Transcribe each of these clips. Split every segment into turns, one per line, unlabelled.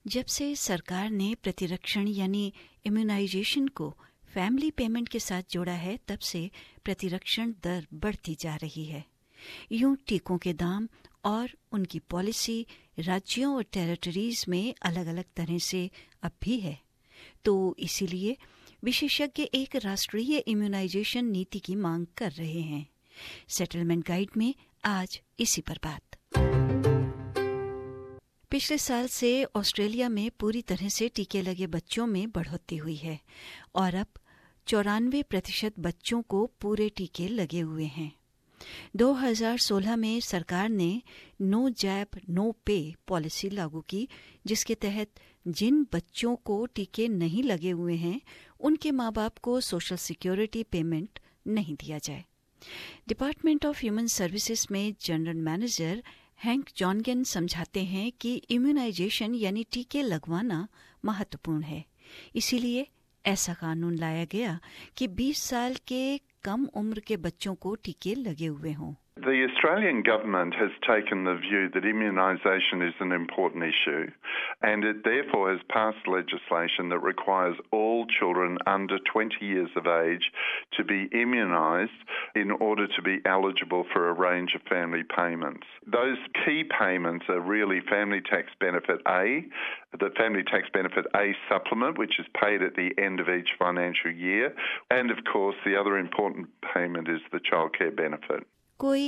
जब से सरकार ने प्रतिरक्षण यानी इम्यूनाइजेशन को फैमिली पेमेंट के साथ जोड़ा है, तब से प्रतिरक्षण दर बढ़ती जा रही है। यूं टीकों के दाम और उनकी पॉलिसी राज्यों और टेरिटरीज में अलग अलग तरह से अब भी है। तो इसीलिए विशेषज्ञ एक राष्ट्रीय इम्यूनाइजेशन नीति की मांग कर रहे हैं। सेटलमेंट गाइड में आज इसी पर बात। पिछले साल से ऑस्ट्रेलिया में पूरी तरह से टीके लगे बच्चों में बढ़ोतरी हुई है और अब 94% बच्चों को पूरे टीके लगे हुए हैं। 2016 में सरकार ने no jab no pay policy लागू की, जिसके तहत जिन बच्चों को टीके नहीं लगे हुए हैं उनके माँ बाप को सोशल सिक्योरिटी पेमेंट नहीं दिया जाए। डिपार्टमेंट ऑफ ह्यूमन सर्विसेज में जनरल मैनेजर हैंक जॉनगन समझाते हैं कि इम्यूनाइजेशन यानी टीके लगवाना महत्वपूर्ण है। इसीलिए ऐसा कानून लाया गया कि 20 साल के कम उम्र के बच्चों को टीके लगे हुए हों।
The Australian government has taken the view that immunisation is an important issue, and it therefore has passed legislation that requires all children under 20 years of age to be immunised in order to be eligible for a range of family payments. Those key payments are really Family Tax Benefit A, the Family Tax Benefit A supplement, which is paid at the end of each financial year, and of course the other important payment is the childcare benefit.
कोई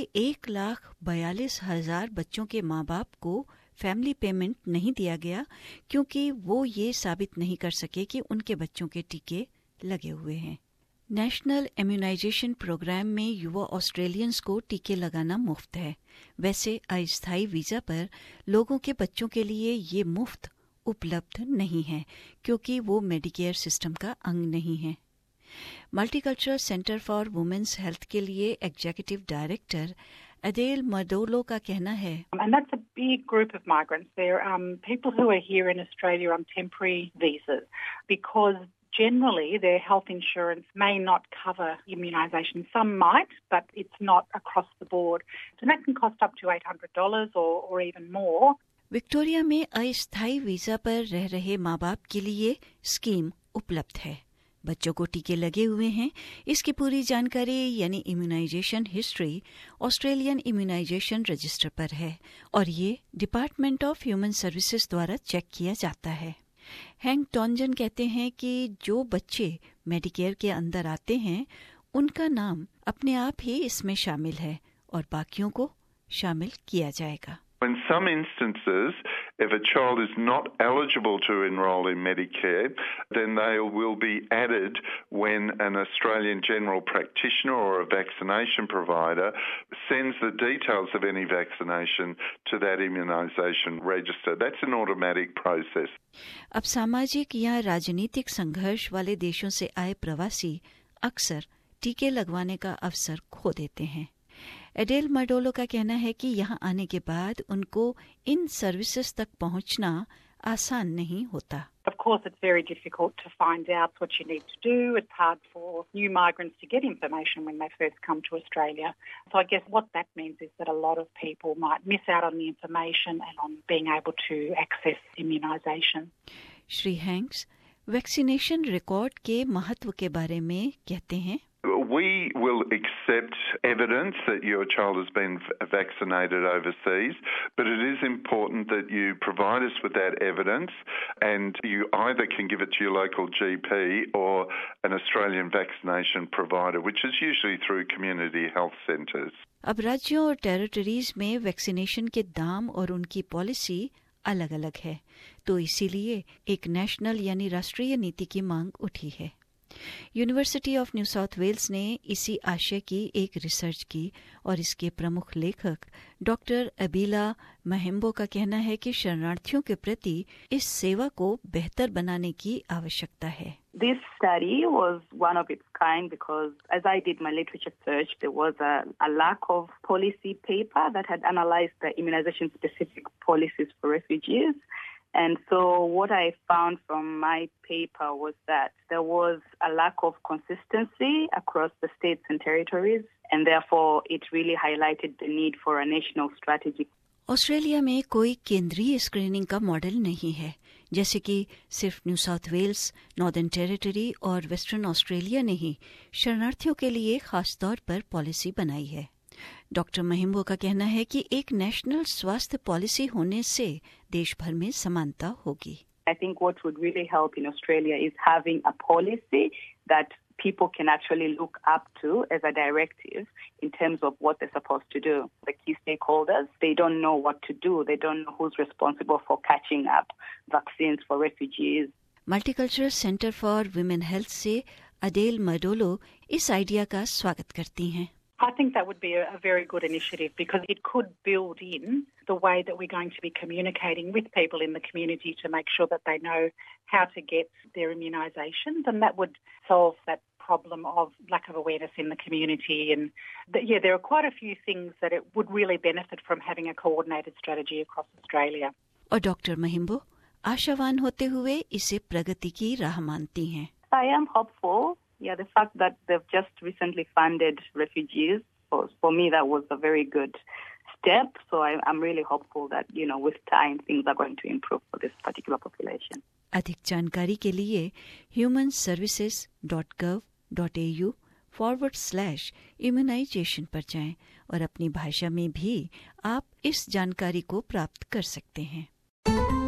1,42,000 बच्चों के माँ बाप को family payment नहीं दिया गया क्योंकि वो ये साबित नहीं कर सके कि उनके बच्चों के टीके लगे हुए हैं। नेशनल इम्यूनाइजेशन प्रोग्राम में युवा ऑस्ट्रेलियंस को टीके लगाना मुफ्त है। वैसे अस्थायी वीजा पर लोगों के बच्चों के लिए ये मुफ्त उपलब्ध नहीं है क्योंकि वो मेडिकेयर सिस्टम का अंग नहीं है। Multicultural centre for women's health के लिए एग्जीक्यूटिव डायरेक्टर एडेल मडोलो का कहना है,
And that's a big group of migrants. They're people who are here in Australia on temporary visas because generally their health insurance may not cover immunisation. Some might, but it's not across the board. So that can cost up to $800 or even more.
Victoria में अस्थायी visa पर रह रहे माँ बाप के लिए scheme उपलब्ध है। बच्चों को टीके लगे हुए हैं, इसकी पूरी जानकारी यानी immunisation history Australian immunisation register पर है और ये डिपार्टमेंट ऑफ ह्यूमन सर्विसेज द्वारा चेक किया जाता है। हैंक टॉन्जन कहते हैं कि जो बच्चे मेडिकेयर के अंदर आते हैं उनका नाम अपने आप ही इसमें शामिल है और बाकियों को शामिल किया जाएगा।
In some instances, if a child is not eligible to enrol in Medicare, then they will be added when an Australian general practitioner or a vaccination provider sends the details of any vaccination to that immunisation register. That's an automatic process.
अब सामाजिक या राजनीतिक संघर्ष वाले देशों से आए प्रवासी अक्सर टीके लगवाने का अवसर खो देते हैं। एडेल मडोलो का कहना है कि यहाँ आने के बाद उनको इन सर्विसेज तक पहुँचना आसान नहीं होता।
Of course, it's very difficult to find out what you need to do. It's hard for new migrants to get information when they first come to Australia. So I guess what that means is that a lot of people might miss out on the information and on being able to access immunisation.
Shri Hanks vaccination record के महत्व के बारे में कहते हैं,
We will accept evidence that your child has been vaccinated overseas, but it is important that you provide us with that evidence and you either can give it to your local GP or an Australian vaccination provider, which is usually through community health centres.
अब राज्यों और territories में vaccination के दाम और उनकी policy अलग अलग है, तो इसीलिए एक नेशनल यानी राष्ट्रीय नीति की मांग उठी है। University of New South Wales ने इसी आशय की एक रिसर्च की और इसके प्रमुख लेखक डॉक्टर अबीला महिम्बो का कहना है कि शरणार्थियों के प्रति इस सेवा को बेहतर बनाने की आवश्यकता है।
This study was one of its kind because as I did my literature search, there was a lack of policy paper that had analyzed the immunization specific policies for refugees. And so what I found from my paper was that there was a lack of consistency across the states and territories, and therefore it really highlighted the need for a national strategy.
Australia में कोई केंद्रीय screening का model नहीं है जैसे कि सिर्फ New South Wales, Northern Territory और वेस्टर्न ऑस्ट्रेलिया ने ही शरणार्थियों के लिए खास तौर पर पॉलिसी बनाई है। डॉक्टर महिम्बो का कहना है कि एक नेशनल स्वास्थ्य पॉलिसी होने से देश भर में समानता होगी।
I think what would really help in Australia is having a policy that people can actually look up to as a directive in terms of what they're supposed to do. The key stakeholders, they don't know what to do. They don't know who's responsible for catching up vaccines for refugees.
Multicultural centre for women health से Adele मडोलो इस idea का स्वागत करती हैं।
I think that would be a very good initiative because it could build in the way that we're going to be communicating with people in the community to make sure that they know how to get their immunisations, and that would solve that problem of lack of awareness in the community. And there are quite a few things that it would really benefit from having a coordinated strategy across Australia.
और doctor Mahimbo आशावान होते हुए इसे प्रगति की राह मानती हैं।
I am hopeful. Yeah, the fact that they've just recently funded refugees, for me that was a very good step. So I'm really hopeful that, with time things are going to improve for this particular population.
अधिक जानकारी के लिए humanservices.gov.au/immunization पर जाएं और अपनी भाषा में भी आप इस जानकारी को प्राप्त कर सकते हैं।